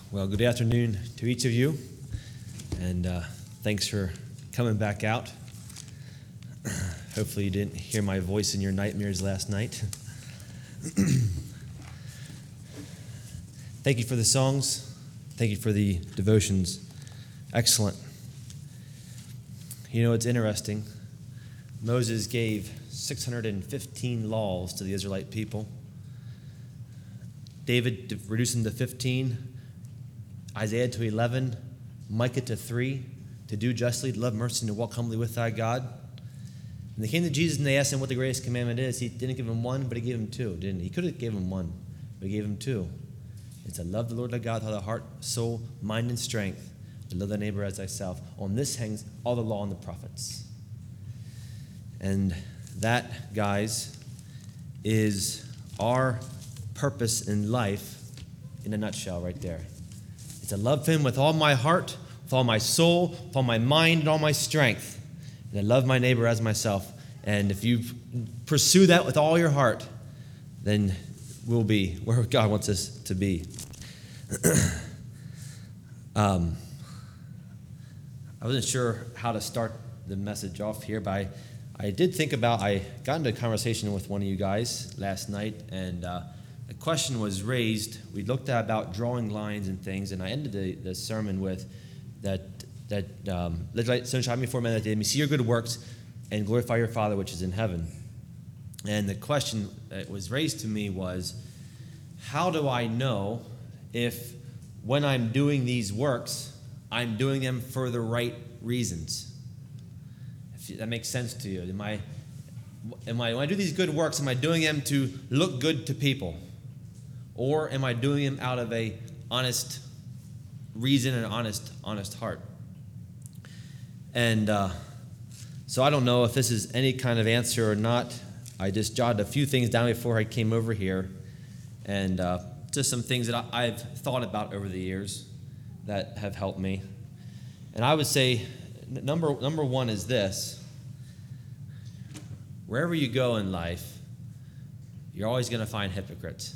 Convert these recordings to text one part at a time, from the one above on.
Well, good afternoon to each of you, and thanks for coming back out. Hopefully you didn't hear my voice in your nightmares last night. Thank you for the songs. Thank you for the devotions. Excellent. You know, it's interesting. Moses gave 615 laws to the Israelite people. David reduced them to 15. Isaiah to 11, Micah to 3, to do justly, to love mercy, and to walk humbly with thy God. And they came to Jesus and they asked him what the greatest commandment is. He didn't give him one, but he gave him two, didn't he? He could have given him one, but he gave him two. It's to love the Lord thy God with thy heart, soul, mind, and strength, to love thy neighbor as thyself. On this hangs all the law and the prophets. And that, guys, is our purpose in life in a nutshell right there. To love him with all my heart, with all my soul, with all my mind, and all my strength. And to love my neighbor as myself. And if you pursue that with all your heart, then we'll be where God wants us to be. I wasn't sure how to start the message off here, but I did think about, I got into a conversation with one of you guys last night, and the question was raised. We looked at about drawing lines and things, and I ended the sermon with that let the light so shine before men that they may see your good works and glorify your Father which is in heaven. And the question that was raised to me was, how do I know if when I'm doing these works, I'm doing them for the right reasons? If that makes sense to you. When I do these good works, am I doing them to look good to people? Or am I doing them out of a honest reason and honest heart? And so I don't know if this is any kind of answer or not. I just jotted a few things down before I came over here, and just some things that I've thought about over the years that have helped me. And I would say number one is this: wherever you go in life, you're always going to find hypocrites.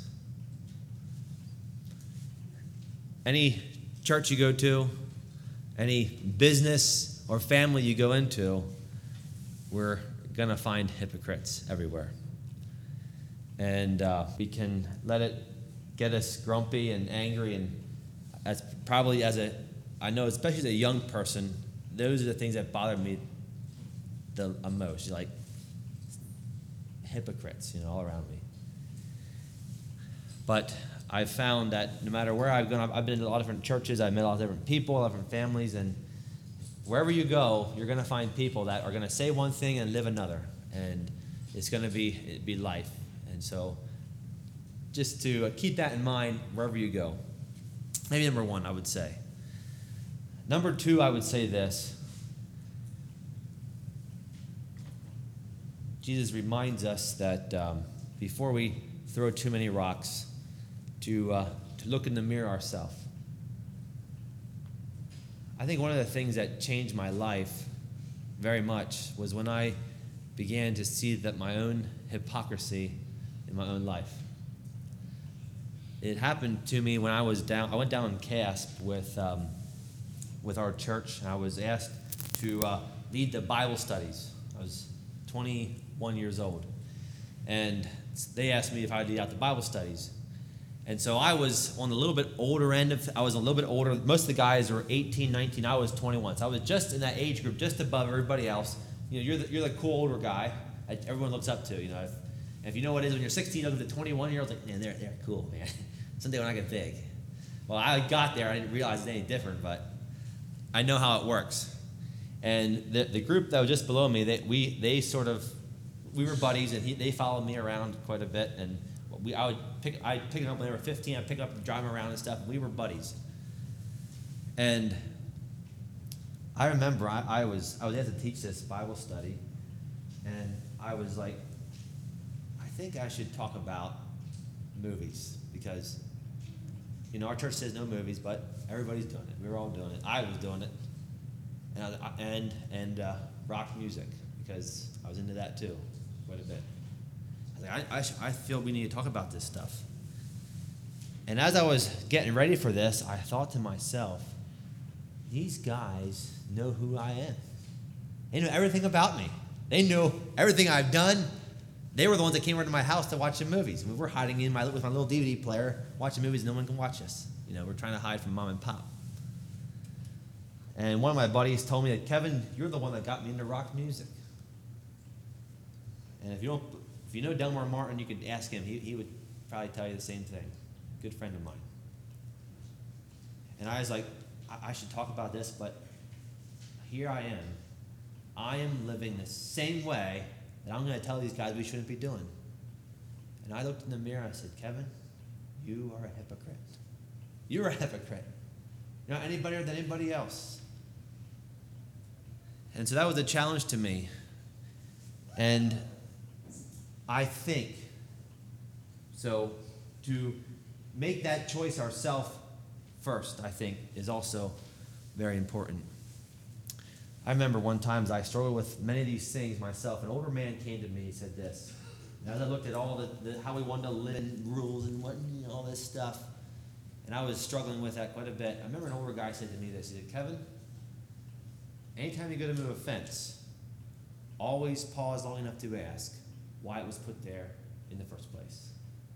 Any church you go to, any business or family you go into, we're going to find hypocrites everywhere. And we can let it get us grumpy and angry, and that's probably I know especially as a young person, those are the things that bother me the most. Like hypocrites, all around me. But I've found that no matter where I've gone, I've been to a lot of different churches, I've met a lot of different people, a lot of different families, and wherever you go, you're going to find people that are going to say one thing and live another, and it's going to be life. And so just to keep that in mind wherever you go. Maybe number one, I would say. Number two, I would say this. Jesus reminds us that before we throw too many rocks, to look in the mirror ourselves. I think one of the things that changed my life very much was when I began to see that my own hypocrisy in my own life. It happened to me when I went down in CASP with our church, and I was asked to lead the Bible studies. I was 21 years old, and they asked me if I'd lead out the Bible studies. And so I was on the little bit older end I was a little bit older. Most of the guys were 18, 19. I was 21. So I was just in that age group, just above everybody else. You're the cool older guy that everyone looks up to. And if you know what it is when you're 16, you look at the 21-year-olds like, man, they're cool, man. Someday when I get big. Well, I got there. I didn't realize it's any different, but I know how it works. And the group that was just below me, we were buddies, and they followed me around quite a bit, and I'd pick them up when they were 15. I'd pick them up and drive them around and stuff. And we were buddies. And I remember I was asked to teach this Bible study, and I was like, I think I should talk about movies because, our church says no movies, but everybody's doing it. We were all doing it. I was doing it, and rock music because I was into that too, quite a bit. I feel we need to talk about this stuff. And as I was getting ready for this, I thought to myself, these guys know who I am. They know everything about me. They know everything I've done. They were the ones that came over to my house to watch the movies. We were hiding with my little DVD player, watching movies. No one can watch us. We're trying to hide from mom and pop. And one of my buddies told me that, Kevin, you're the one that got me into rock music. And if you know Delmar Martin, you could ask him. He would probably tell you the same thing. Good friend of mine. And I was like, I should talk about this, but here I am. I am living the same way that I'm going to tell these guys we shouldn't be doing. And I looked in the mirror and I said, Kevin, you are a hypocrite. You're a hypocrite. You're not any better than anybody else. And so that was a challenge to me. And I think, so to make that choice ourselves first, I think, is also very important. I remember one time as I struggled with many of these things myself, an older man came to me and said this. And as I looked at all how we wanted to live and rules and all this stuff, and I was struggling with that quite a bit. I remember an older guy said to me this. He said, Kevin, anytime you go to move a fence, always pause long enough to ask why it was put there in the first place.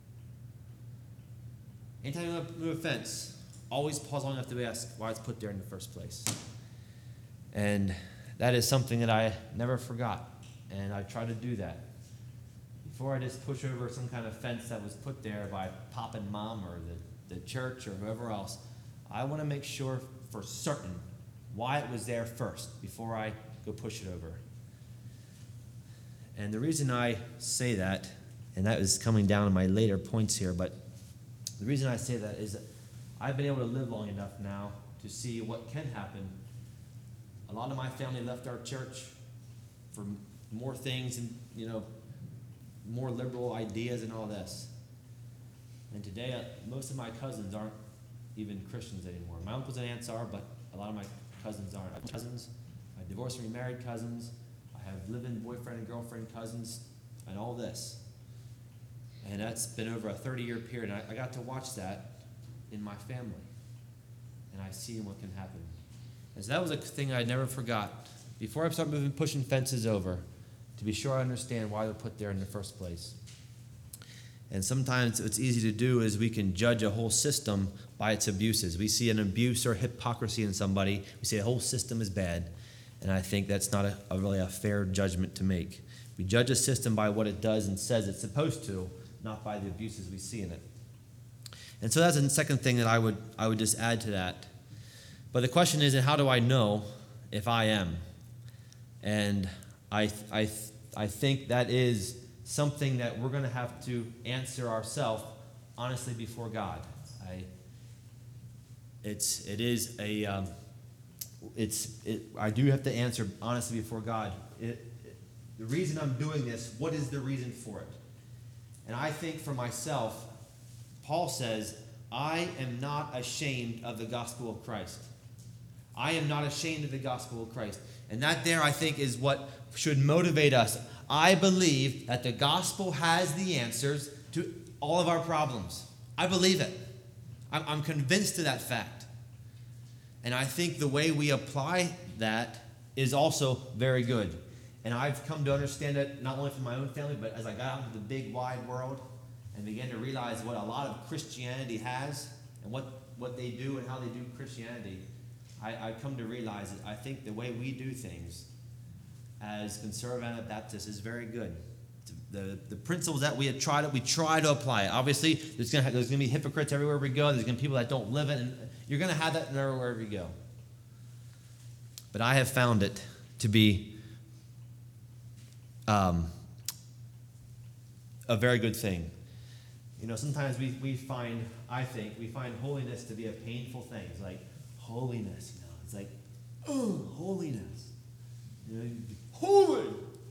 Anytime you move a fence, always pause long enough to ask why it's put there in the first place. And that is something that I never forgot, and I try to do that. Before I just push over some kind of fence that was put there by Pop and Mom or the church or whoever else, I want to make sure for certain why it was there first before I go push it over. And the reason I say that, and that is coming down to my later points here, but the reason I say that is that I've been able to live long enough now to see what can happen. A lot of my family left our church for more things and, more liberal ideas and all this. And today, most of my cousins aren't even Christians anymore. My uncles and aunts are, but a lot of my cousins aren't. I have cousins, I have divorced and remarried cousins, I have live-in boyfriend and girlfriend cousins, and all this. And that's been over a 30-year period. And I got to watch that in my family. And I see what can happen. And so that was a thing I never forgot. Before I start pushing fences over, to be sure I understand why they're put there in the first place. And sometimes what's easy to do is we can judge a whole system by its abuses. We see an abuse or hypocrisy in somebody, we say the whole system is bad. And I think that's not really a fair judgment to make. We judge a system by what it does and says it's supposed to, not by the abuses we see in it. And so that's the second thing that I would just add to that. But the question is, how do I know if I am? And I think that is something that we're going to have to answer ourselves honestly before God. I do have to answer honestly before God. The reason I'm doing this, what is the reason for it? And I think for myself, Paul says, I am not ashamed of the gospel of Christ. I am not ashamed of the gospel of Christ. And that there, I think, is what should motivate us. I believe that the gospel has the answers to all of our problems. I believe it. I'm convinced of that fact. And I think the way we apply that is also very good. And I've come to understand it not only from my own family, but as I got out into the big, wide world and began to realize what a lot of Christianity has and what they do and how they do Christianity, I've come to realize that I think the way we do things as conservative Anabaptists is very good. The principles that we try to apply it. Obviously, there's going to be hypocrites everywhere we go. There's going to be people that don't live it, and you're going to have that everywhere we go. But I have found it to be a very good thing. Sometimes we find holiness to be a painful thing. It's like holiness, It's like, oh, holiness. Holy.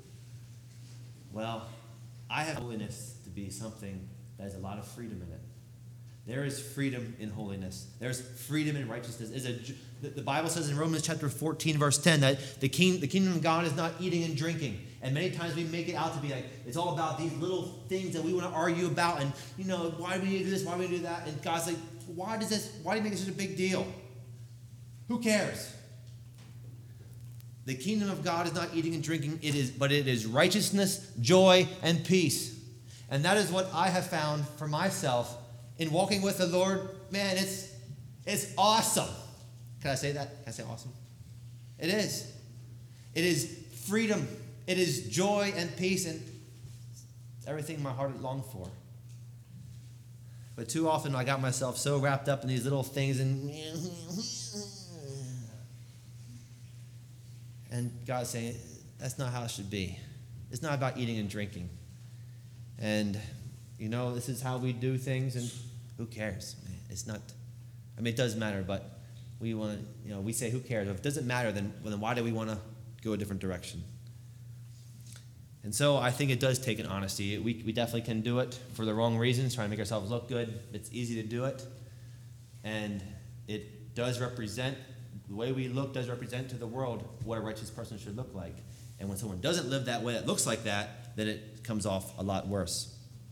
Well, I have holiness to be something that has a lot of freedom in it. There is freedom in holiness. There's freedom in righteousness. The Bible says in Romans chapter 14, verse 10, that the kingdom of God is not eating and drinking. And many times we make it out to be like, it's all about these little things that we want to argue about. And, why do we need to do this? Why do we do that? And God's like, why do you make it such a big deal? Who cares? The kingdom of God is not eating and drinking, but it is righteousness, joy, and peace. And that is what I have found for myself in walking with the Lord. Man, it's awesome. Can I say that? Can I say awesome? It is. It is freedom. It is joy and peace, and it's everything my heart longed for. But too often I got myself so wrapped up in these little things, and God's saying, that's not how it should be. It's not about eating and drinking. And, this is how we do things, and who cares? It's not, it does matter, but we want to, we say, who cares? If it doesn't matter, then why do we want to go a different direction? And so I think it does take an honesty. We definitely can do it for the wrong reasons, trying to make ourselves look good. It's easy to do it. And it does represent, the way we look does represent to the world what a righteous person should look like. And when someone doesn't live that way that looks like that, then it comes off a lot worse.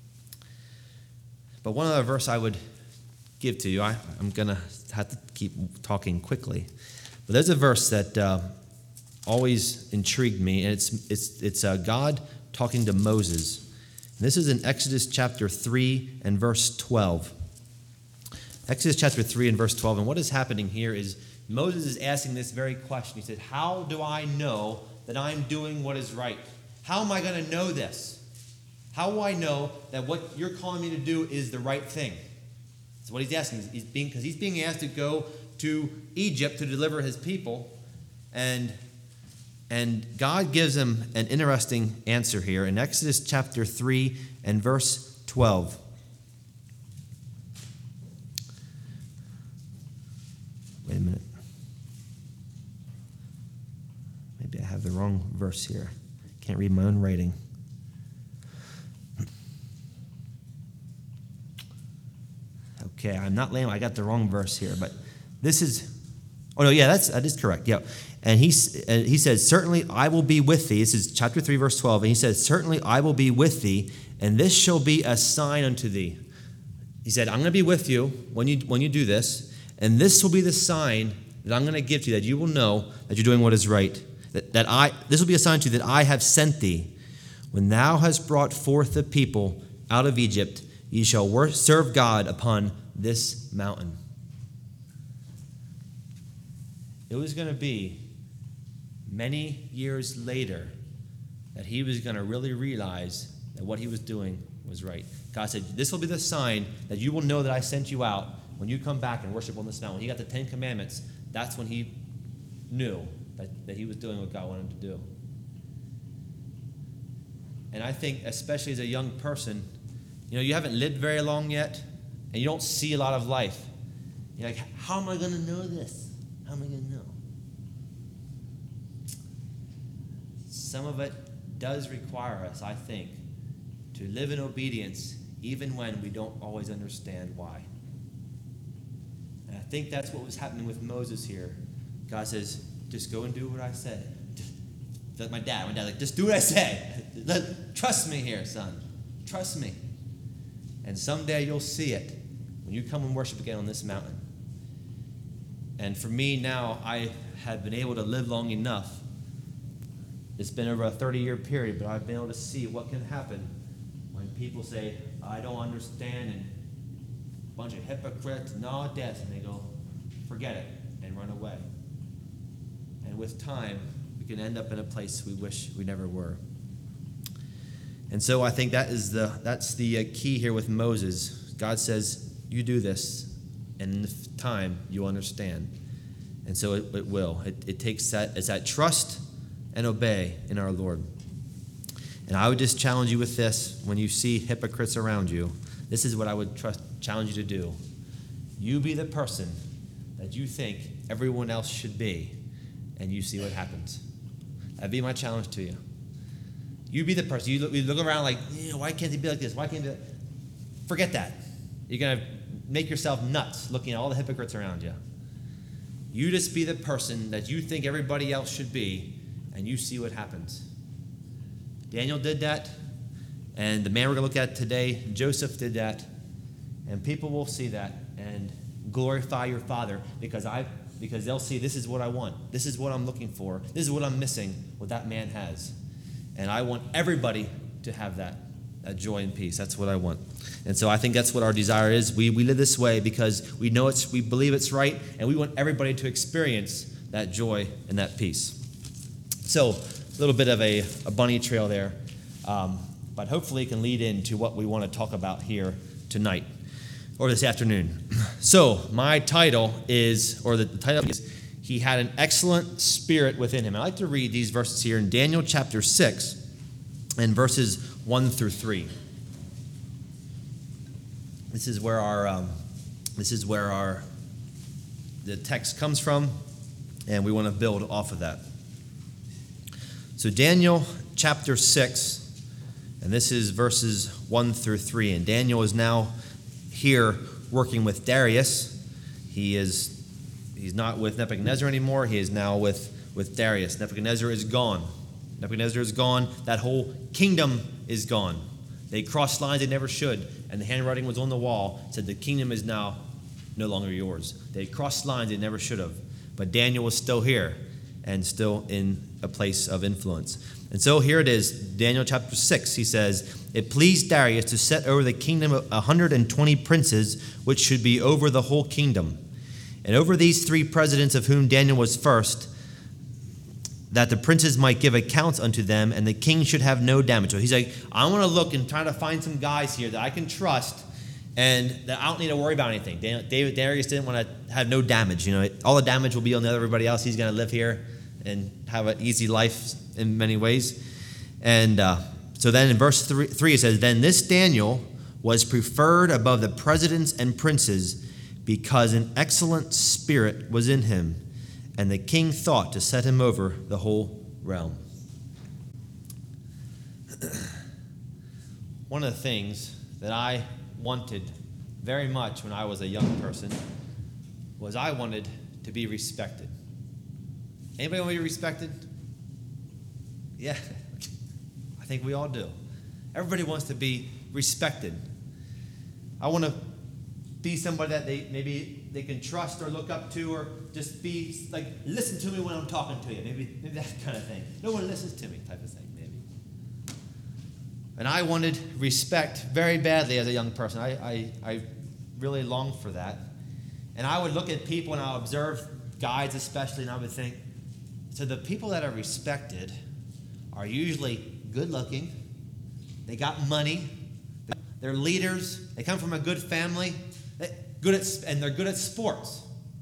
But one other verse I would give to you, I'm going to have to keep talking quickly. But there's a verse that always intrigued me, and it's God talking to Moses. And this is in Exodus chapter 3 and verse 12. Exodus chapter 3 and verse 12. And what is happening here is Moses is asking this very question. He said, how do I know that I'm doing what is right? How am I going to know this? How will I know that what you're calling me to do is the right thing? That's what he's asking. Because he's being asked to go to Egypt to deliver his people. And God gives him an interesting answer here in Exodus chapter 3 and verse 12. Wait a minute. Maybe I have the wrong verse here. Can't read my own writing. Okay, I'm not lame. I got the wrong verse here, but this is. Oh no, yeah, that is correct. Yeah, and he says, "Certainly I will be with thee." This is chapter 3, verse 12, and he says, "Certainly I will be with thee, and this shall be a sign unto thee." He said, "I'm going to be with you when you do this, and this will be the sign that I'm going to give to you, that you will know that you're doing what is right. This will be a sign to you that I have sent thee. When thou hast brought forth the people out of Egypt, ye shall serve God upon this mountain." It was going to be many years later that he was going to really realize that what he was doing was right. God said, "This will be the sign that you will know that I sent you out when you come back and worship on this mountain." When he got the 10 Commandments, that's when he knew that he was doing what God wanted him to do. And I think, especially as a young person, you haven't lived very long yet, and you don't see a lot of life. You're like, how am I going to know this? How am I going to know? Some of it does require us, I think, to live in obedience, even when we don't always understand why. And I think that's what was happening with Moses here. God says, just go and do what I said. Like my dad, like, just do what I say. Trust me here, son. Trust me. And someday you'll see it when you come and worship again on this mountain. And for me now, I have been able to live long enough. It's been over a 30-year period, but I've been able to see what can happen when people say, I don't understand, and a bunch of hypocrites and all death, and they go, forget it, and run away. And with time, we can end up in a place we wish we never were. And so I think that's the key here with Moses. God says, you do this, and in time, you'll understand. And so it will. It takes that trust and obey in our Lord. And I would just challenge you with this. When you see hypocrites around you, this is what I would challenge you to do. You be the person that you think everyone else should be, and you see what happens. That'd be my challenge to you. You be the person. You look around like, why can't they be like this? Why can't they? Forget that. You're going to make yourself nuts looking at all the hypocrites around you. You just be the person that you think everybody else should be, and you see what happens. Daniel did that. And the man we're going to look at today, Joseph, did that. And people will see that and glorify your Father because they'll see this is what I want. This is what I'm looking for. This is what I'm missing, what that man has. And I want everybody to have that joy and peace. That's what I want. And so I think that's what our desire is. We live this way because we believe it's right, and we want everybody to experience that joy and that peace. So a little bit of a bunny trail there, but hopefully it can lead into what we want to talk about here tonight or this afternoon. So my title is, or the title is, He Had an Excellent Spirit Within Him. I'd like to read these verses here in Daniel chapter 6 and verses 1 through 3. This is where the text comes from, and we want to build off of that. So Daniel chapter 6, and this is verses 1 through 3. And Daniel is now here working with Darius. He's not with Nebuchadnezzar anymore. He is now with Darius. Nebuchadnezzar is gone. That whole kingdom is gone. They crossed lines they never should, and the handwriting was on the wall. It said the kingdom is now no longer yours. They crossed lines they never should have. But Daniel was still here and still in a place of influence. And so here it is, Daniel chapter 6. He says, "It pleased Darius to set over the kingdom 120 princes, which should be over the whole kingdom. And over these 3 presidents, of whom Daniel was first, that the princes might give accounts unto them, and the king should have no damage." So he's like, I want to look and try to find some guys here that I can trust and that I don't need to worry about anything. Darius didn't want to have no damage. All the damage will be on everybody else. He's going to live here and have an easy life in many ways. And so then in verse 3 it says, "Then this Daniel was preferred above the presidents and princes because an excellent spirit was in him. And the king thought to set him over the whole realm." One of the things that I wanted very much when I was a young person was I wanted to be respected. Anybody want to be respected? Yeah, I think we all do. Everybody wants to be respected. I want to be somebody that they can trust or look up to, or just be like, listen to me when I'm talking to you. Maybe that kind of thing. No one listens to me type of thing, maybe. And I wanted respect very badly as a young person. I really longed for that. And I would look at people and I would observe guys especially, and I would think, so the people that are respected are usually good looking, they got money, they're leaders, they come from a good family, and they're good at sports.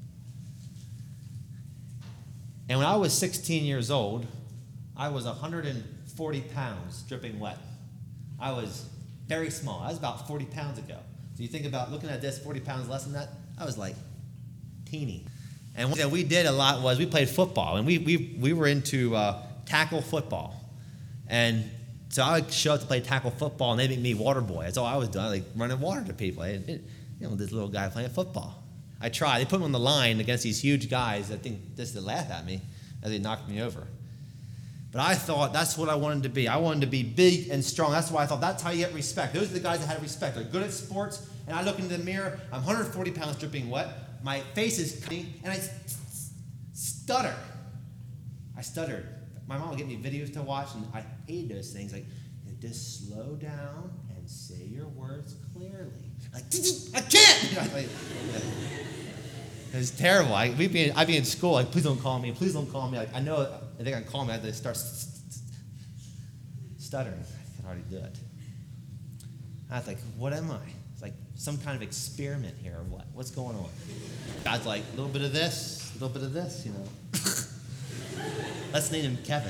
And when I was 16 years old, I was 140 pounds dripping wet. I was very small. I was about 40 pounds ago. So you think about looking at this, 40 pounds less than that, I was like teeny. And what we did a lot was we played football, and we were into tackle football. And so I would show up to play tackle football, and they'd make me water boy. That's all I was doing, like running water to people. This little guy playing football. I tried. They put me on the line against these huge guys. I think just to laugh at me as they knocked me over. But I thought that's what I wanted to be. I wanted to be big and strong. That's why I thought that's how you get respect. Those are the guys that had respect. They're good at sports. And I look into the mirror. I'm 140 pounds dripping wet. My face is cutting, and I stutter. I stuttered. My mom would get me videos to watch, and I hated those things. Like, just slow down and say your words clearly. Like, I can't! It was terrible. I'd be in school, like, please don't call me. Like, I know if they're going to call me, I have to start stuttering. I can already do it. I was like, what am I? It's like some kind of experiment here or what? What's going on? God's like, a little bit of this, Let's name him Kevin.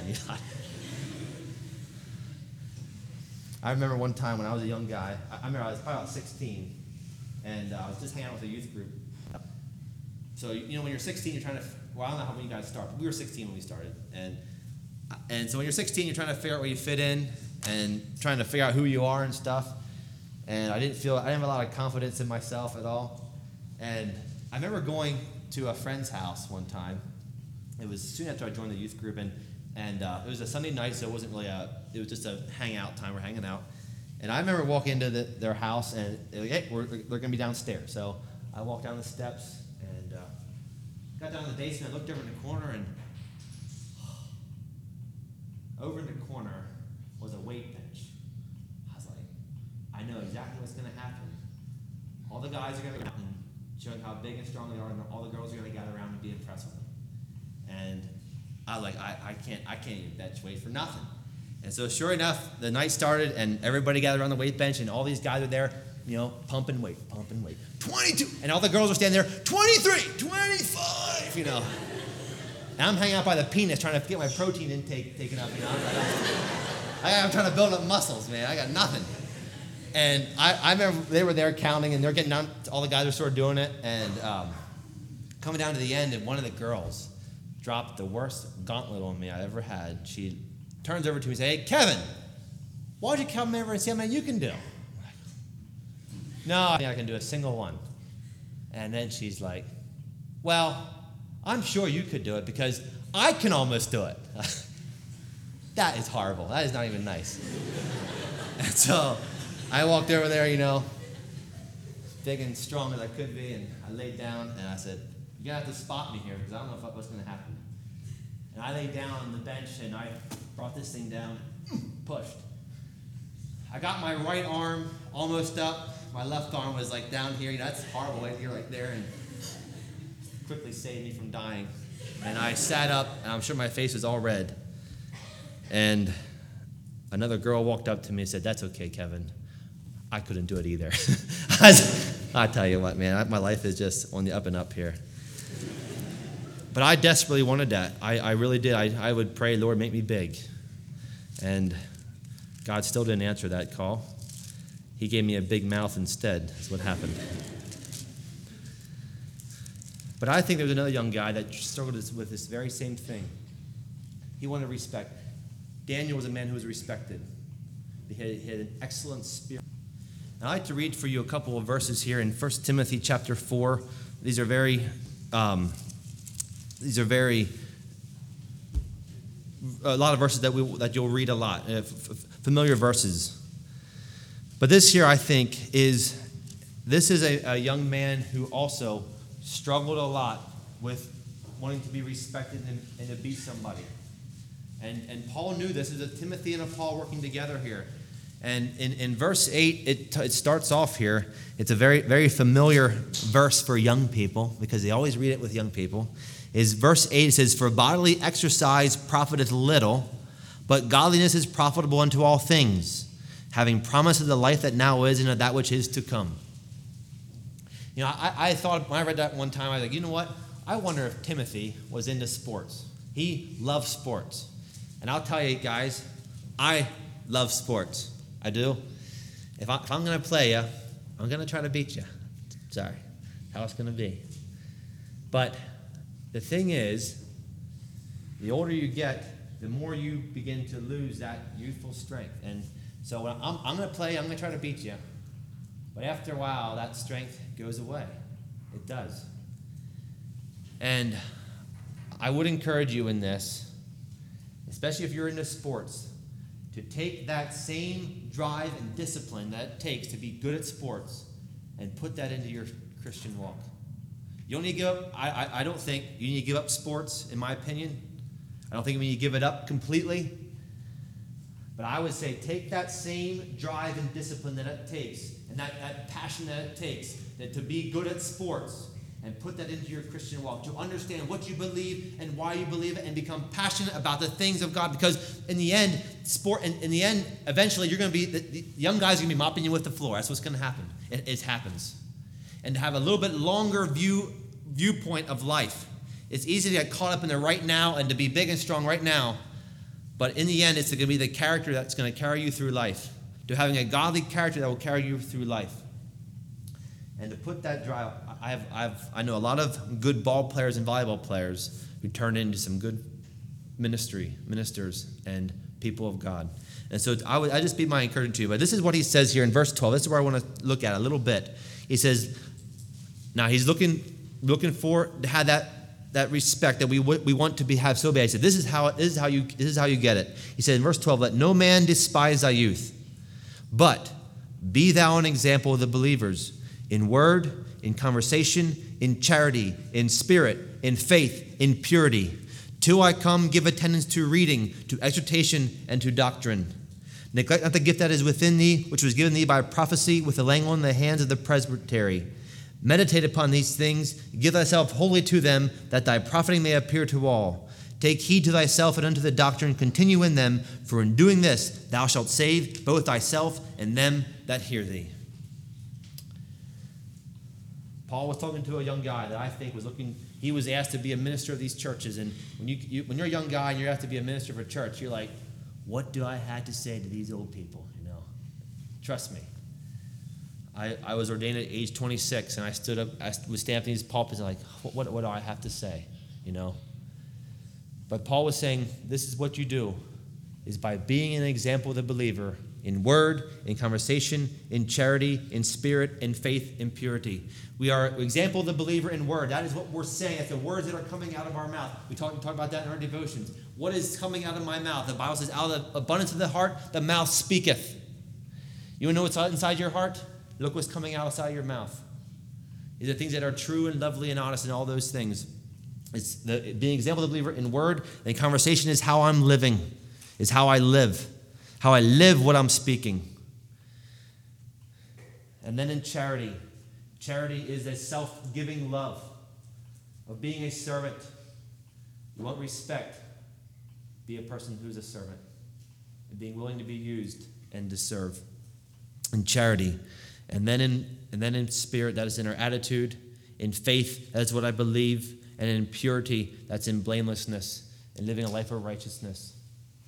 I remember one time when I was a young guy, I remember I was probably about 16, and I was just hanging out with a youth group. So, when you're 16, you're trying to, I don't know how when you guys start, but we were 16 when we started. And so when you're 16, you're trying to figure out where you fit in and trying to figure out who you are and stuff. And I didn't have a lot of confidence in myself at all. And I remember going to a friend's house one time. It was soon after I joined the youth group, and And it was a Sunday night, so it wasn't really it was just a hangout time. We're hanging out. And I remember walking into their house, and they're like, hey, they're going to be downstairs. So I walked down the steps and got down to the basement. I looked over in the corner, and over in the corner was a weight bench. I was like, I know exactly what's going to happen. All the guys are going to go out and showing how big and strong they are, and all the girls are going to gather around and be impressed with them. And I was like, I can't even bench weight for nothing. And so sure enough, the night started, and everybody gathered around the weight bench, and all these guys are there, pumping weight. 22, and all the girls are standing there, 23, 25, And I'm hanging out by the penis trying to get my protein intake taken up, I'm trying to build up muscles, man. I got nothing. And I remember they were there counting, and they're getting down, all the guys were sort of doing it, and coming down to the end, and one of the girls dropped the worst gauntlet on me I ever had. She turns over to me and says, hey, Kevin, why don't you come over and see how many you can do? No, I think I can do a single one. And then she's like, well, I'm sure you could do it because I can almost do it. That is horrible. That is not even nice. And so I walked over there, big and strong as I could be, and I laid down, and I said, you're going to have to spot me here because I don't know what's going to happen. And I laid down on the bench, and I brought this thing down, pushed. I got my right arm almost up. My left arm was like down here. That's horrible right here, right there, and quickly saved me from dying. And I sat up, and I'm sure my face was all red. And another girl walked up to me and said, that's okay, Kevin. I couldn't do it either. I tell you what, man, my life is just on the up and up here. But I desperately wanted that. I really did. I would pray, Lord, make me big. And God still didn't answer that call. He gave me a big mouth instead. That's what happened. But I think there was another young guy that struggled with this very same thing. He wanted respect. Daniel was a man who was respected. He had an excellent spirit. And I'd like to read for you a couple of verses here in 1 Timothy chapter 4. These are very a lot of verses that you'll read a lot, familiar verses. But this here, I think, is a young man who also struggled a lot with wanting to be respected and to be somebody. And Paul knew this. There's a Timothy and a Paul working together here. And in verse 8, it starts off here. It's a very, very familiar verse for young people because they always read it with young people. Is verse 8, it says, for bodily exercise profiteth little, but godliness is profitable unto all things, having promise of the life that now is and of that which is to come. I thought, when I read that one time, I was like, you know what? I wonder if Timothy was into sports. He loves sports. And I'll tell you guys, I love sports. I do. If I'm going to play you, I'm going to try to beat you. Sorry. How it's going to be. But the thing is, the older you get, the more you begin to lose that youthful strength. And so when I'm going to play, I'm going to try to beat you. But after a while, that strength goes away. It does. And I would encourage you in this, especially if you're into sports, to take that same drive and discipline that it takes to be good at sports and put that into your Christian walk. You don't need to give up. I don't think you need to give up sports, in my opinion. I don't think you need to give it up completely. But I would say take that same drive and discipline that it takes and that passion that it takes to be good at sports and put that into your Christian walk, to understand what you believe and why you believe it and become passionate about the things of God. Because in the end, eventually you're going to be, the young guys are going to be mopping you with the floor. That's what's going to happen. It happens. And to have a little bit longer viewpoint of life. It's easy to get caught up in the right now and to be big and strong right now. But in the end, it's going to be the character that's going to carry you through life. To having a godly character that will carry you through life. And to put that drive, I know a lot of good ball players and volleyball players who turn into some good ministers and people of God. And so I just be my encouragement to you. But this is what he says here in verse 12. This is where I want to look at a little bit. He says, now he's looking for to have that respect that we want to have so bad. He said, this is how you get it. He said in verse 12, let no man despise thy youth, but be thou an example of the believers in word, in conversation, in charity, in spirit, in faith, in purity. Till I come, give attendance to reading, to exhortation, and to doctrine. Neglect not the gift that is within thee, which was given thee by prophecy with the laying on the hands of the presbytery. Meditate upon these things, give thyself wholly to them, that thy profiting may appear to all. Take heed to thyself and unto the doctrine, continue in them, for in doing this thou shalt save both thyself and them that hear thee. Paul was talking to a young guy that I think was he was asked to be a minister of these churches. And when you're a young guy and you're asked to be a minister of a church, you're like, what do I have to say to these old people? Trust me. I was ordained at age 26, and I stood up, I was standing in these pulpits and like, what do I have to say? But Paul was saying, this is what you do, is by being an example of the believer in word, in conversation, in charity, in spirit, in faith, in purity. We are an example of the believer in word. That is what we're saying. That's the words that are coming out of our mouth. We talk about that in our devotions. What is coming out of my mouth? The Bible says, out of the abundance of the heart, the mouth speaketh. You want to know what's inside your heart? Look what's coming outside your mouth. These are things that are true and lovely and honest and all those things. It's being an example of the believer in word and conversation is how I'm living, is how I live what I'm speaking. And then in charity. Charity is a self-giving love of being a servant. You want respect, be a person who's a servant and being willing to be used and to serve. In charity. And then in spirit, that is in our attitude. In faith, that is what I believe. And in purity, that's in blamelessness and living a life of righteousness.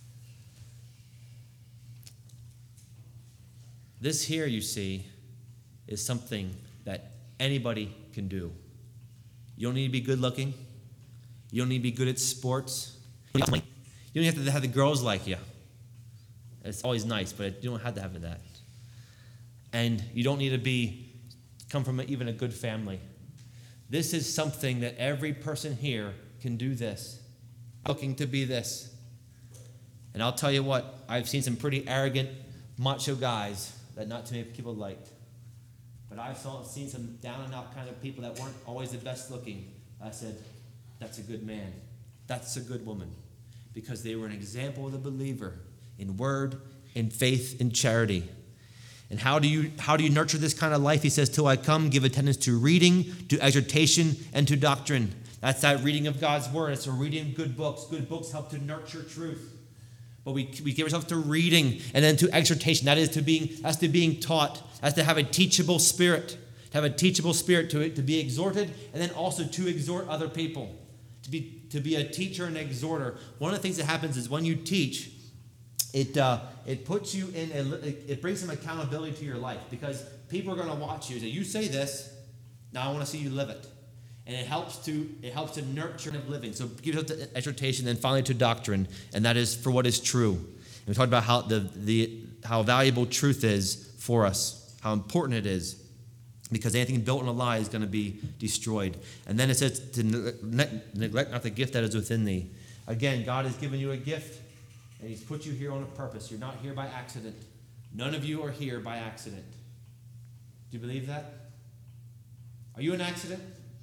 This here, you see, is something that anybody can do. You don't need to be good looking. You don't need to be good at sports. You don't have to have the girls like you. It's always nice, but you don't have to have that. And you don't need to come from even a good family. This is something that every person here can do this. Looking to be this. And I'll tell you what, I've seen some pretty arrogant, macho guys that not too many people liked. But I've seen some down and out kind of people that weren't always the best looking. I said, that's a good man. That's a good woman. Because they were an example of the believer in word, in faith, in charity. And how do you nurture this kind of life? He says, till I come, give attendance to reading, to exhortation, and to doctrine. That's that reading of God's word. It's a reading of good books. Good books help to nurture truth. But we give ourselves to reading and then to exhortation. That's to being taught. That's to have a teachable spirit. To have a teachable spirit to be exhorted and then also to exhort other people. To be a teacher and exhorter. One of the things that happens is when you teach, it puts you in it brings some accountability to your life because people are going to watch you. So you say this, now I want to see you live it, and it helps to nurture living. So it gives us to exhortation, then finally to doctrine, and that is for what is true. And we talked about how valuable truth is for us, how important it is, because anything built on a lie is going to be destroyed. And then it says to neglect not the gift that is within thee. Again, God has given you a gift. And he's put you here on a purpose. You're not here by accident. None of you are here by accident. Do you believe that? Are you an accident?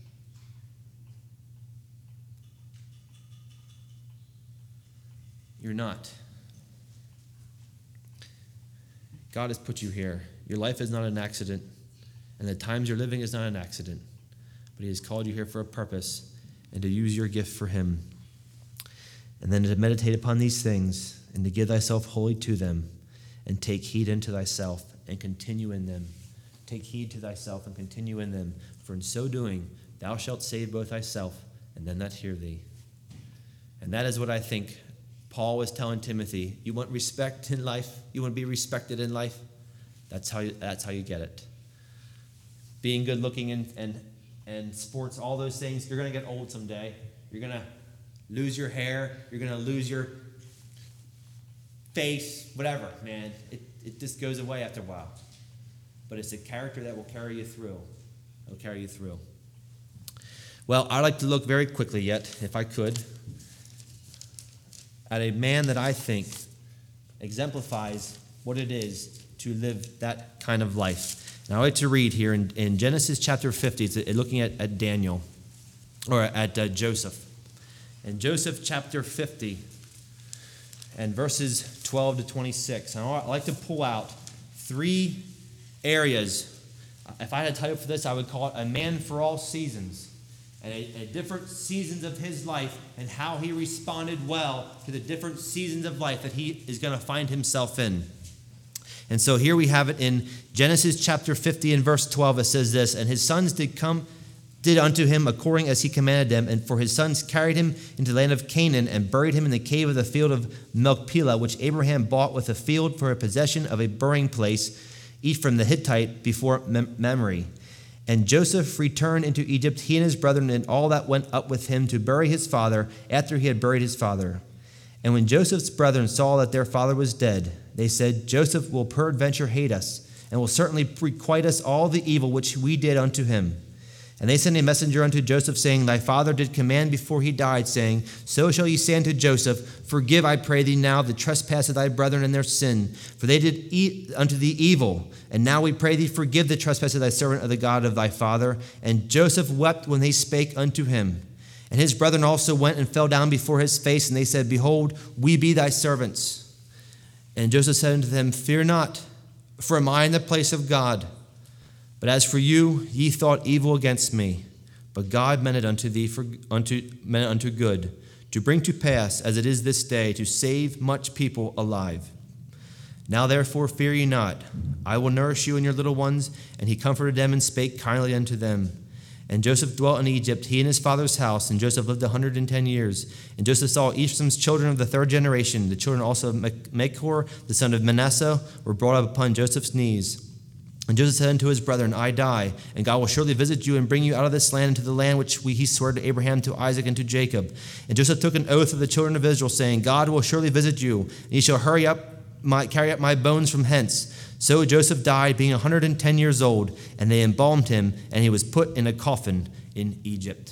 You're not. God has put you here. Your life is not an accident. And the times you're living is not an accident. But he has called you here for a purpose and to use your gift for him. And then to meditate upon these things, and to give thyself wholly to them, and take heed unto thyself, and continue in them. Take heed to thyself, and continue in them. For in so doing, thou shalt save both thyself, and them that hear thee. And that is what I think Paul was telling Timothy. You want respect in life? You want to be respected in life? That's how you get it. Being good looking and sports, all those things, you're going to get old someday. You're going to lose your hair. You're going to lose your face, whatever, man. It just goes away after a while. But it's a character that will carry you through. It'll carry you through. Well, I'd like to look very quickly yet, if I could, at a man that I think exemplifies what it is to live that kind of life. And I'd like to read here in Genesis chapter 50, it's looking at Daniel, or at Joseph. In Joseph chapter 50, and verses 12 to 26. And I'd like to pull out 3 areas. If I had a title for this, I would call it A Man for All Seasons. And a different seasons of his life and how he responded well to the different seasons of life that he is going to find himself in. And so here we have it in Genesis chapter 50 and verse 12. It says this, "And his sons did unto him according as he commanded them, and for his sons carried him into the land of Canaan and buried him in the cave of the field of Machpelah, which Abraham bought with a field for a possession of a burying place, Ephraim the Hittite, before Mamre. And Joseph returned into Egypt, he and his brethren, and all that went up with him to bury his father after he had buried his father. And when Joseph's brethren saw that their father was dead, they said, Joseph will peradventure hate us, and will certainly requite us all the evil which we did unto him. And they sent a messenger unto Joseph, saying, Thy father did command before he died, saying, So shall ye say unto Joseph, Forgive, I pray thee now, the trespass of thy brethren and their sin, for they did eat unto thee evil. And now we pray thee, forgive the trespass of thy servant of the God of thy father. And Joseph wept when they spake unto him. And his brethren also went and fell down before his face, and they said, Behold, we be thy servants. And Joseph said unto them, Fear not, for am I in the place of God? But as for you, ye thought evil against me, but God meant it unto good, to bring to pass, as it is this day, to save much people alive. Now therefore fear ye not, I will nourish you and your little ones. And he comforted them and spake kindly unto them. And Joseph dwelt in Egypt, he and his father's house, and Joseph lived 110 years. And Joseph saw Ephraim's children of the 3rd generation. The children also of Machor, the son of Manasseh, were brought up upon Joseph's knees. And Joseph said unto his brethren, I die, and God will surely visit you and bring you out of this land into the land which he swore to Abraham, to Isaac, and to Jacob. And Joseph took an oath of the children of Israel, saying, God will surely visit you, and ye shall carry up my bones from hence. So Joseph died, being 110 years old, and they embalmed him, and he was put in a coffin in Egypt.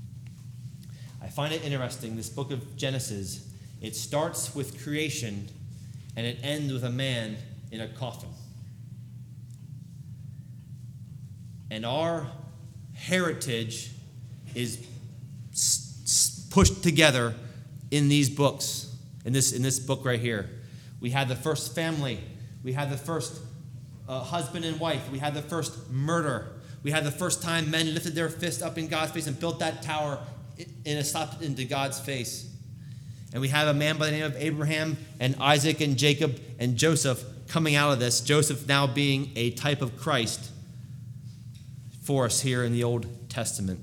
I find it interesting, this book of Genesis, it starts with creation, and it ends with a man in a coffin. And our heritage is pushed together in these books, in this book right here. We had the first family. We had the first husband and wife. We had the first murder. We had the first time men lifted their fist up in God's face and built that tower and stopped into God's face. And we have a man by the name of Abraham and Isaac and Jacob and Joseph coming out of this. Joseph now being a type of Christ for us here in the Old Testament.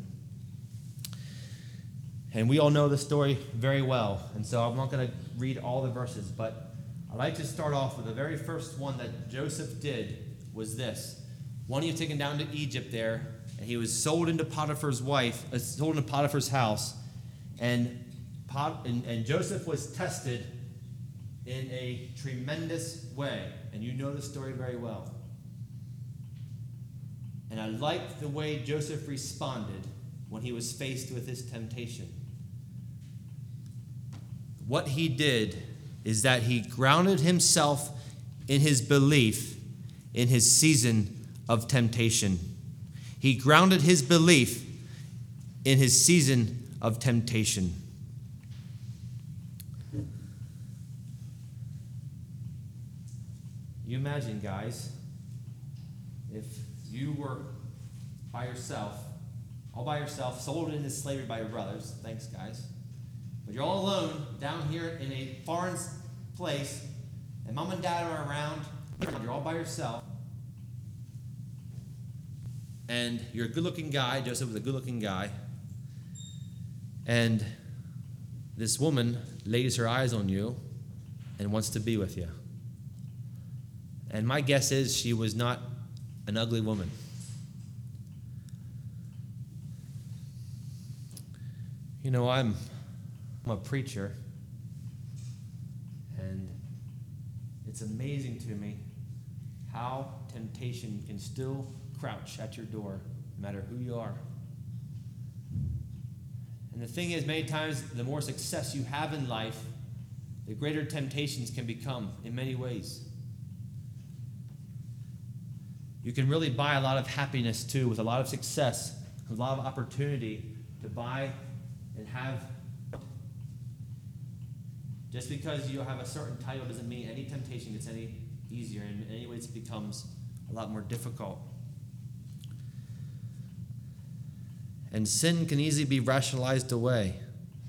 And we all know the story very well. And so I'm not going to read all the verses, but I'd like to start off with the very first one that Joseph did was this. One, he was taken down to Egypt there, and he was sold into Potiphar's sold into Potiphar's house. And Joseph was tested in a tremendous way. And you know the story very well. And I like the way Joseph responded when he was faced with this temptation. What he did is that he grounded himself in his belief in his season of temptation. He grounded his belief in his season of temptation. You imagine, guys, if you were by yourself, all by yourself, sold into slavery by your brothers. Thanks, guys. But you're all alone down here in a foreign place, and mom and dad are around. You're all by yourself. And you're a good-looking guy. Joseph was a good-looking guy. And this woman lays her eyes on you and wants to be with you. And my guess is she was not an ugly woman. You know, I'm a preacher, and it's amazing to me how temptation can still crouch at your door, no matter who you are. And the thing is, many times, the more success you have in life, the greater temptations can become in many ways. You can really buy a lot of happiness, too, with a lot of success, a lot of opportunity to buy and have. Just because you have a certain title doesn't mean any temptation gets any easier. In many ways, it becomes a lot more difficult. And sin can easily be rationalized away.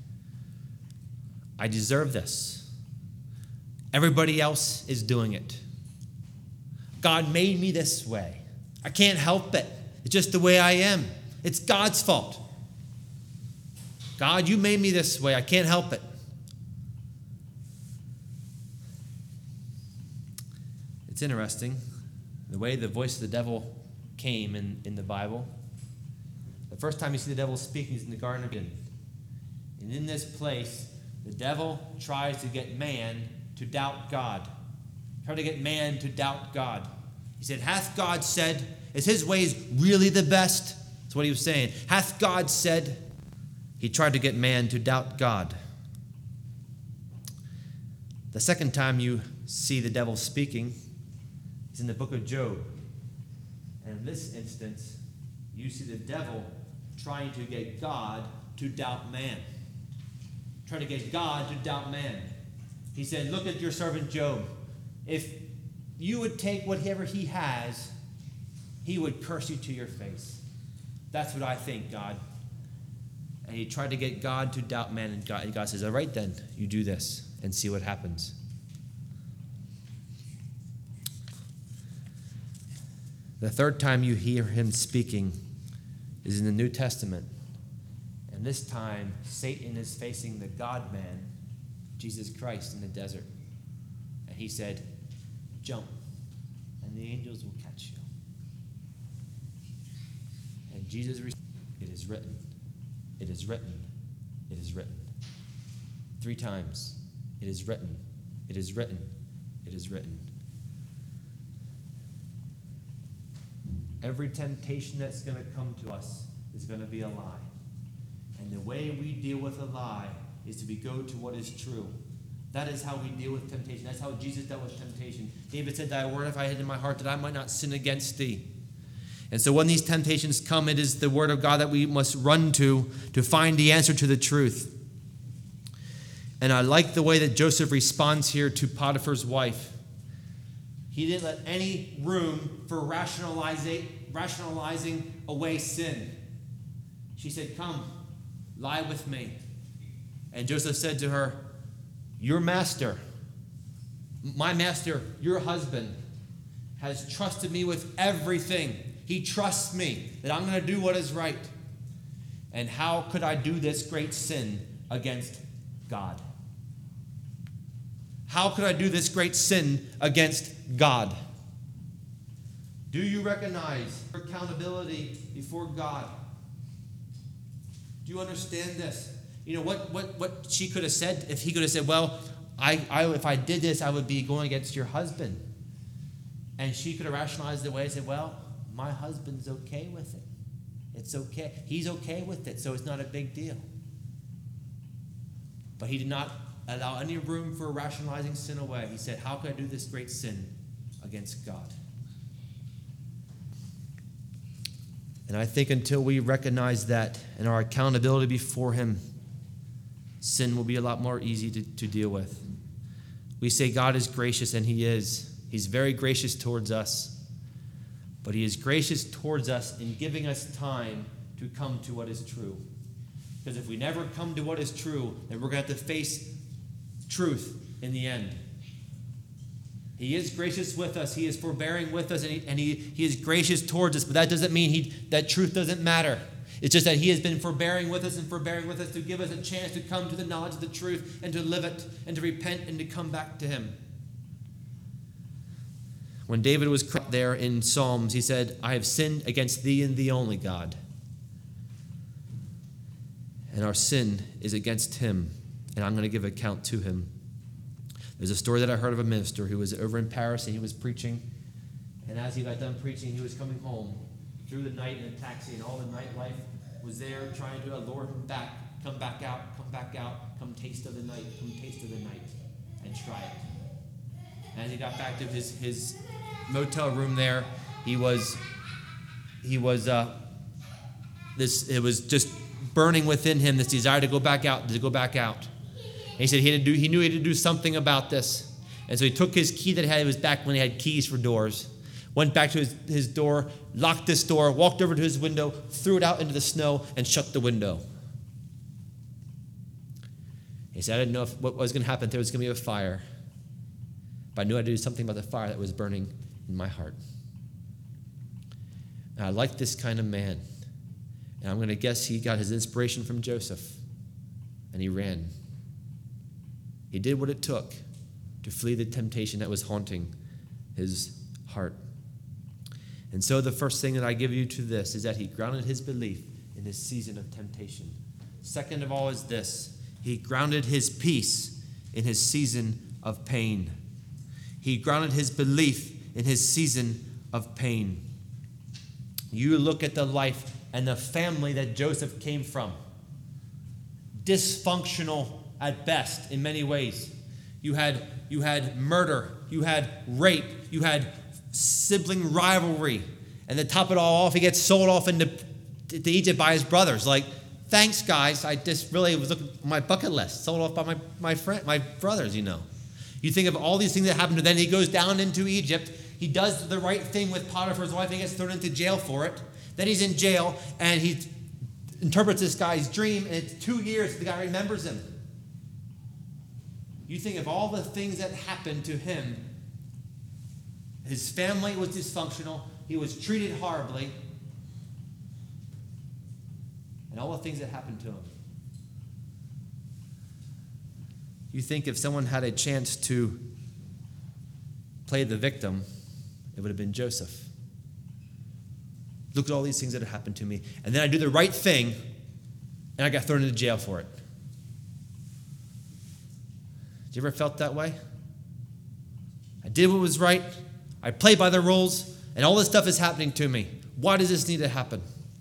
I deserve this. Everybody else is doing it. God made me this way. I can't help it. It's just the way I am. It's God's fault. God, you made me this way. I can't help it. It's interesting, the way the voice of the devil came in the Bible. The first time you see the devil speaking is in the Garden of Eden. And in this place, the devil tries to get man to doubt God. Try to get man to doubt God. He said, hath God said, is his ways really the best? That's what he was saying. Hath God said? He tried to get man to doubt God. The second time you see the devil speaking is in the book of Job. And in this instance, you see the devil trying to get God to doubt man. Trying to get God to doubt man. He said, look at your servant Job. If you would take whatever he has, he would curse you to your face. That's what I think, God. And he tried to get God to doubt man, and God says, all right then, you do this and see what happens. The third time you hear him speaking is in the New Testament. And this time, Satan is facing the God-man, Jesus Christ, in the desert. And he said, jump, and the angels will catch you. And Jesus responded, it is written, it is written, it is written. 3 times, it is written, it is written, it is written. Every temptation that's going to come to us is going to be a lie. And the way we deal with a lie is to go to what is true. That is how we deal with temptation. That's how Jesus dealt with temptation. David said, thy word have I hid in my heart that I might not sin against thee. And so when these temptations come, it is the word of God that we must run to find the answer to the truth. And I like the way that Joseph responds here to Potiphar's wife. He didn't let any room for rationalizing away sin. She said, come, lie with me. And Joseph said to her, your master, my master, your husband, has trusted me with everything. He trusts me that I'm going to do what is right. And how could I do this great sin against God? How could I do this great sin against God? Do you recognize your accountability before God? Do you understand this? You know, what she could have said, if he could have said, well, if I did this, I would be going against your husband. And she could have rationalized it away and said, well, my husband's okay with it. It's okay. He's okay with it, so it's not a big deal. But he did not allow any room for rationalizing sin away. He said, how could I do this great sin against God? And I think until we recognize that and our accountability before him, sin will be a lot more easy to deal with. We say God is gracious, and he is. He's very gracious towards us. But he is gracious towards us in giving us time to come to what is true. Because if we never come to what is true, then we're going to have to face truth in the end. He is gracious with us. He is forbearing with us, and he is gracious towards us. But that doesn't mean that truth doesn't matter. It's just that he has been forbearing with us to give us a chance to come to the knowledge of the truth and to live it and to repent and to come back to him. When David was there in Psalms, he said, I have sinned against thee and thee only, God. And our sin is against him, and I'm going to give account to him. There's a story that I heard of a minister who was over in Paris, and he was preaching. And as he got done preaching, he was coming home through the night in a taxi, and all the nightlife was there trying to lure him back, come back out, come taste of the night, and try it. And as he got back to his motel room there, it was just burning within him, this desire to go back out. And he said he knew he had to do something about this. And so he took his key that he had. It was back when he had keys for doors. Went back to his door, locked this door, walked over to his window, threw it out into the snow, and shut the window. He said, I didn't know what was going to happen. There was going to be a fire. But I knew I had to do something about the fire that was burning in my heart. And I like this kind of man. And I'm going to guess he got his inspiration from Joseph. And he ran. He did what it took to flee the temptation that was haunting his heart. And so the first thing that I give you to this is that he grounded his belief in his season of temptation. Second of all is this. He grounded his peace in his season of pain. He grounded his belief in his season of pain. You look at the life and the family that Joseph came from. Dysfunctional at best in many ways. You had murder, you had rape, you had sibling rivalry. And to top it all off, he gets sold off to Egypt by his brothers. Like, thanks, guys. I just really was looking at my bucket list. Sold off by my brothers, You think of all these things that happened to him. Then he goes down into Egypt. He does the right thing with Potiphar's wife. He gets thrown into jail for it. Then he's in jail, and he interprets this guy's dream, and it's 2 years the guy remembers him. You think of all the things that happened to him. His family was dysfunctional. He was treated horribly. And all the things that happened to him. You think if someone had a chance to play the victim, it would have been Joseph. Look at all these things that have happened to me. And then I do the right thing, and I got thrown into jail for it. Have you ever felt that way? I did what was right. I played by the rules, and all this stuff is happening to me. Why does this need to happen?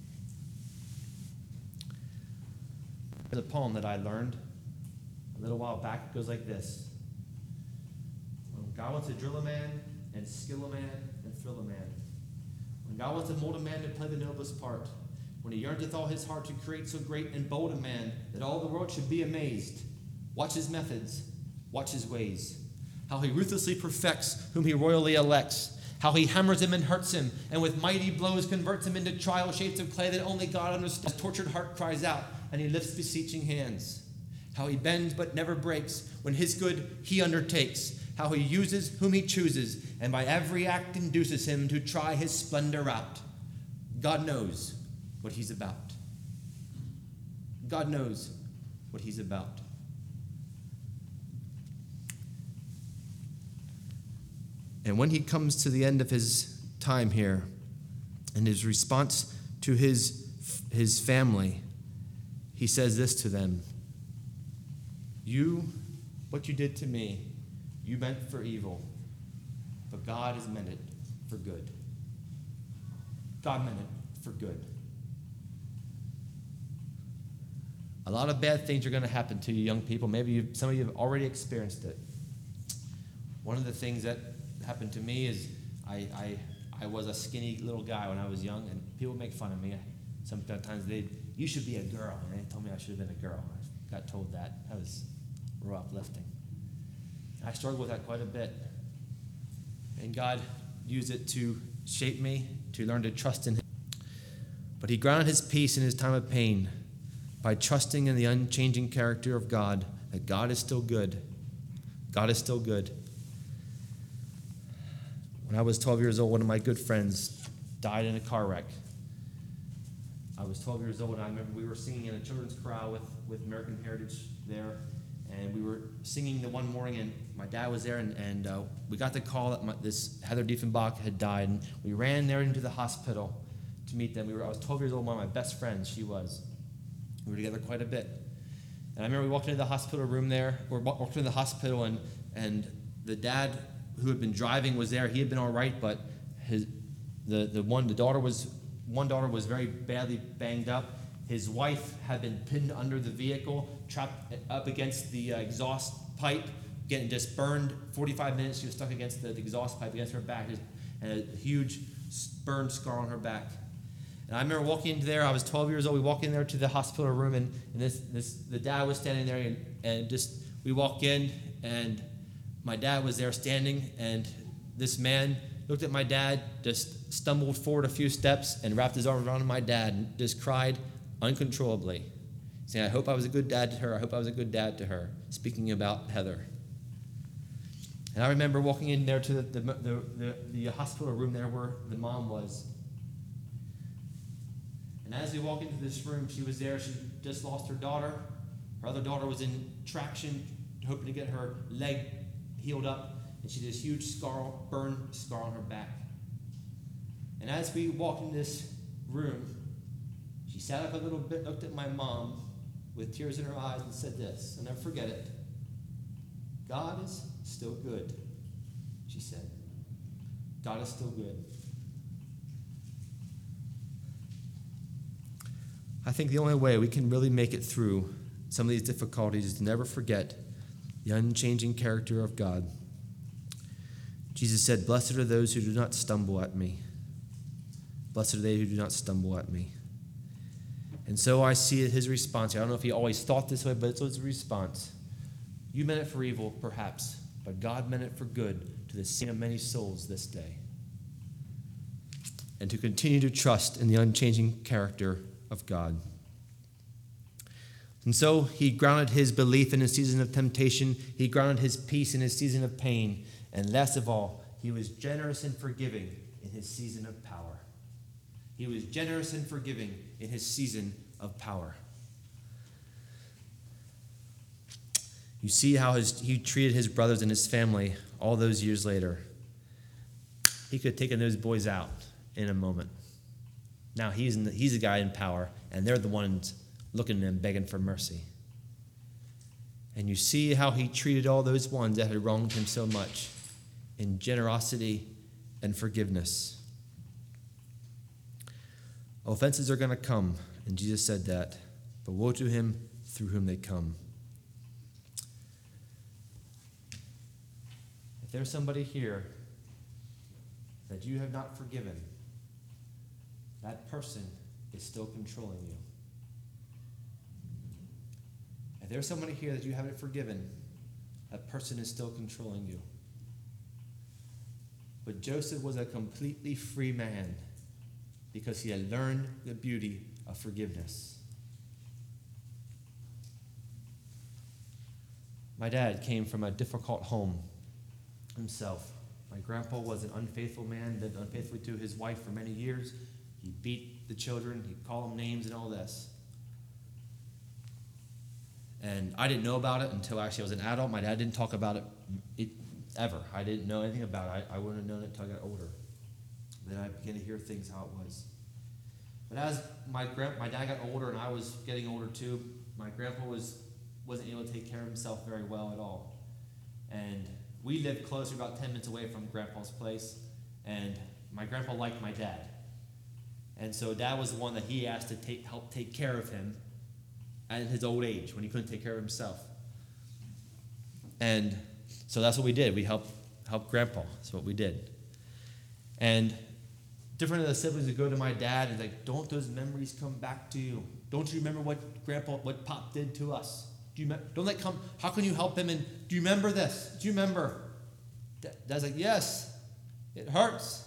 There's a poem that I learned a little while back. It goes like this. When God wants to drill a man and skill a man and thrill a man. When God wants to mold a man to play the noblest part. When he yearns with all his heart to create so great and bold a man that all the world should be amazed. Watch his methods. Watch his ways. How he ruthlessly perfects whom he royally elects. How he hammers him and hurts him, and with mighty blows converts him into trial shapes of clay that only God understands. His tortured heart cries out, and he lifts beseeching hands. How he bends but never breaks, when his good he undertakes. How he uses whom he chooses, and by every act induces him to try his splendor out. God knows what he's about. God knows what he's about. And when he comes to the end of his time here, and his response to his family, he says this to them. What you did to me, you meant for evil, but God has meant it for good. God meant it for good. A lot of bad things are going to happen to you, young people. Maybe some of you have already experienced it. One of the things that happened to me is I was a skinny little guy when I was young, and people make fun of me. Sometimes you should be a girl. And they told me I should have been a girl. I got told that. That was real uplifting. I struggled with that quite a bit. And God used it to shape me, to learn to trust in him. But he grounded his peace in his time of pain by trusting in the unchanging character of God, that God is still good. God is still good. When I was 12 years old, one of my good friends died in a car wreck. I was 12 years old, and I remember we were singing in a children's chorale with American Heritage there, and we were singing the one morning, and my dad was there, and we got the call that this Heather Diefenbach had died, and we ran there into the hospital to meet them. I was 12 years old, one of my best friends, she was. We were together quite a bit. And I remember we walked into the hospital room there, or walked into the hospital, and the dad who had been driving was there. He had been all right, but one daughter was very badly banged up, His wife had been pinned under the vehicle, trapped up against the exhaust pipe, getting just burned. 45 minutes, she was stuck against the exhaust pipe against her back, and a huge burn scar on her back. And I remember walking into there. I was 12 years old. We walked in there to the hospital room, and the dad was standing there, and we walk in, and my dad was there standing, and this man looked at my dad, just stumbled forward a few steps, and wrapped his arm around my dad, and just cried uncontrollably, saying, "I hope I was a good dad to her. I hope I was a good dad to her," speaking about Heather. And I remember walking in there to the hospital room there where the mom was. And as we walk into this room, she was there. She just lost her daughter. Her other daughter was in traction, hoping to get her leg healed up. And she had this huge burn scar on her back. And as we walked in this room, she sat up a little bit, looked at my mom with tears in her eyes, and said this, I'll never forget it. "God is still good," she said. "God is still good." I think the only way we can really make it through some of these difficulties is to never forget the unchanging character of God. Jesus said, "Blessed are those who do not stumble at me. Blessed are they who do not stumble at me." And so I see his response here. I don't know if he always thought this way, but it's his response. You meant it for evil, perhaps, but God meant it for good to the saving of many souls this day. And to continue to trust in the unchanging character of God. And so he grounded his belief in his season of temptation. He grounded his peace in his season of pain. And last of all, he was generous and forgiving in his season of power. He was generous and forgiving in his season of power. You see how he treated his brothers and his family all those years later. He could have taken those boys out in a moment. Now he's the guy in power, and they're the ones looking at him, begging for mercy. And you see how he treated all those ones that had wronged him so much in generosity and forgiveness. Offenses are going to come, and Jesus said that, but woe to him through whom they come. If there's somebody here that you have not forgiven, that person is still controlling you. If there's somebody here that you haven't forgiven, that person is still controlling you. But Joseph was a completely free man because he had learned the beauty of forgiveness. My dad came from a difficult home himself. My grandpa was an unfaithful man, lived unfaithfully to his wife for many years. He beat the children, he'd call them names and all this. And I didn't know about it until actually I was an adult. My dad didn't talk about it ever. I didn't know anything about it. I wouldn't have known it until I got older. Then I began to hear things how it was. But as my dad got older and I was getting older too, my grandpa wasn't able to take care of himself very well at all. And we lived closer, about 10 minutes away from Grandpa's place. And my grandpa liked my dad. And so Dad was the one that he asked to help take care of him at his old age when he couldn't take care of himself. And so that's what we did. We helped Grandpa. That's what we did. And different of the siblings would go to my dad and like, don't those memories come back to you? Don't you remember what Pop did to us? Don't that come? How can you help him? And do you remember this? Do you remember? Dad's like, yes, it hurts.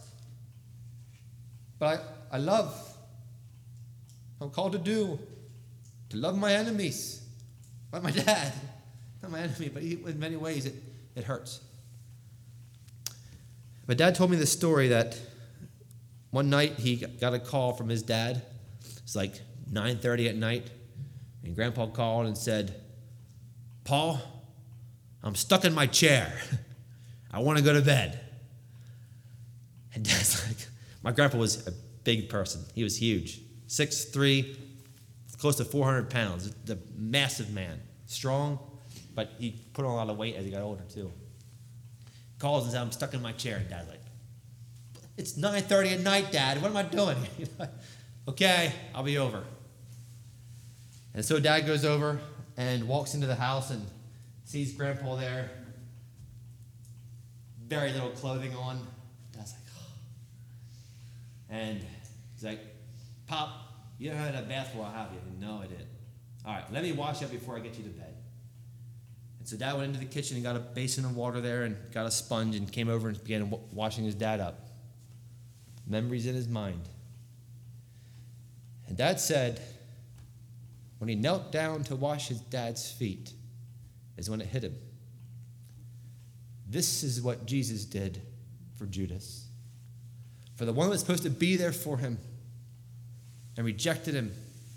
But I love. I'm called to love my enemies. But my dad, not my enemy, but in many ways it hurts. But Dad told me this story that one night he got a call from his dad. It's like 9:30 at night. And Grandpa called and said, Paul, I'm stuck in my chair. I want to go to bed. And Dad's like, my grandpa was a big person. He was huge. 6'3", close to 400 pounds. A massive man. Strong, but he put on a lot of weight as he got older too. Calls and says, I'm stuck in my chair. And Dad's like, it's 9:30 at night, Dad. What am I doing? Okay, I'll be over. And so Dad goes over and walks into the house and sees Grandpa there. Very little clothing on. Dad's like, oh. And he's like, Pop, you haven't had a bath for a while, have you? No, I didn't. All right, let me wash up before I get you to bed. And so Dad went into the kitchen and got a basin of water there and got a sponge and came over and began washing his dad up. Memories in his mind. And Dad said, when he knelt down to wash his dad's feet, is when it hit him. This is what Jesus did for Judas. For the one who was supposed to be there for him and rejected him.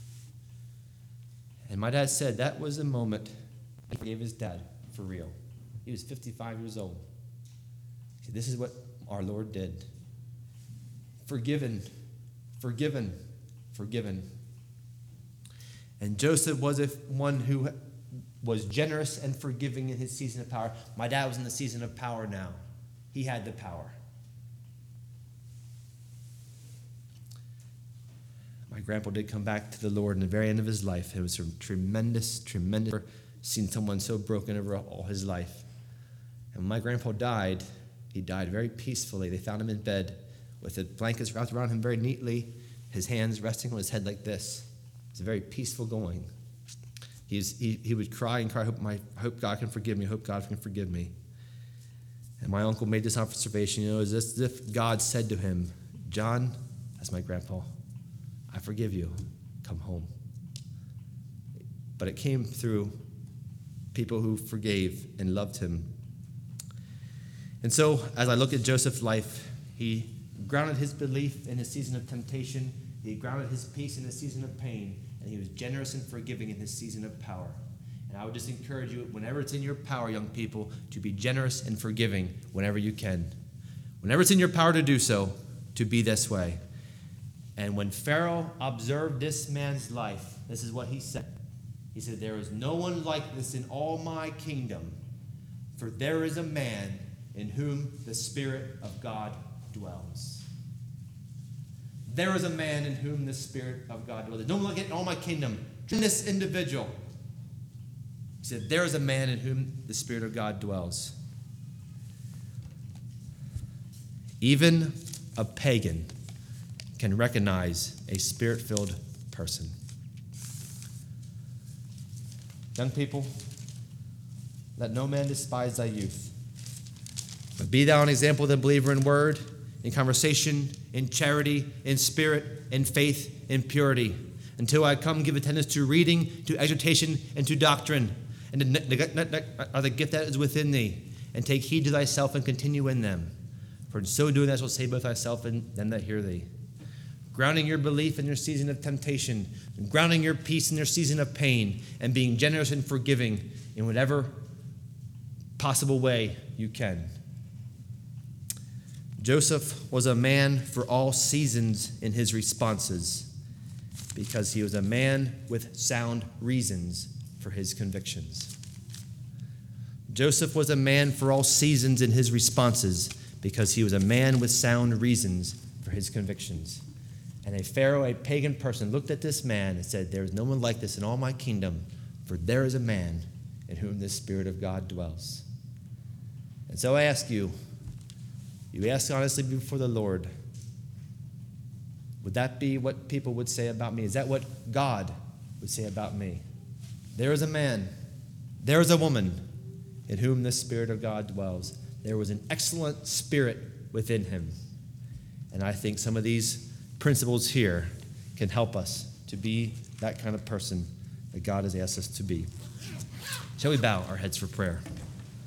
And my dad said that was the moment he forgave his dad for real. He was 55 years old. He said, this is what our Lord did. Forgiven, forgiven, forgiven. And Joseph was one who was generous and forgiving in his season of power. My dad was in the season of power now. He had the power. My grandpa did come back to the Lord in the very end of his life. It was a tremendous. Seen someone so broken over all his life. And when my grandpa died, he died very peacefully. They found him in bed with the blankets wrapped around him very neatly, his hands resting on his head like this. It was very peaceful going. He would cry and cry, I hope God can forgive me, I hope God can forgive me. And my uncle made this observation, it was as if God said to him, John, that's my grandpa, I forgive you, come home. But it came through people who forgave and loved him. And so, as I look at Joseph's life, he grounded his belief in his season of temptation. He grounded his peace in his season of pain. And he was generous and forgiving in his season of power. And I would just encourage you, whenever it's in your power, young people, to be generous and forgiving whenever you can. Whenever it's in your power to do so, to be this way. And when Pharaoh observed this man's life, this is what he said. He said, there is no one like this in all my kingdom, for there is a man in whom the Spirit of God dwells. There is a man in whom the Spirit of God dwells. There's no one like it in all my kingdom. This individual. He said, there is a man in whom the Spirit of God dwells. Even a pagan can recognize a Spirit-filled person. Young people, let no man despise thy youth. But be thou an example of the believer in word, in conversation, in charity, in spirit, in faith, in purity. Until I come, give attendance to reading, to exhortation, and to doctrine, and to neglect the gift that is within thee, and take heed to thyself and continue in them. For in so doing thou shalt save both thyself and them that hear thee. Grounding your belief in your season of temptation, and grounding your peace in your season of pain, and being generous and forgiving in whatever possible way you can. Joseph was a man for all seasons in his responses because he was a man with sound reasons for his convictions. Joseph was a man for all seasons in his responses because he was a man with sound reasons for his convictions. And a Pharaoh, a pagan person, looked at this man and said, there is no one like this in all my kingdom, for there is a man in whom the Spirit of God dwells. And so I ask you, ask honestly before the Lord, would that be what people would say about me? Is that what God would say about me? There is a man, there is a woman in whom the Spirit of God dwells. There was an excellent spirit within him. And I think some of these principles here can help us to be that kind of person that God has asked us to be. Shall we bow our heads for prayer?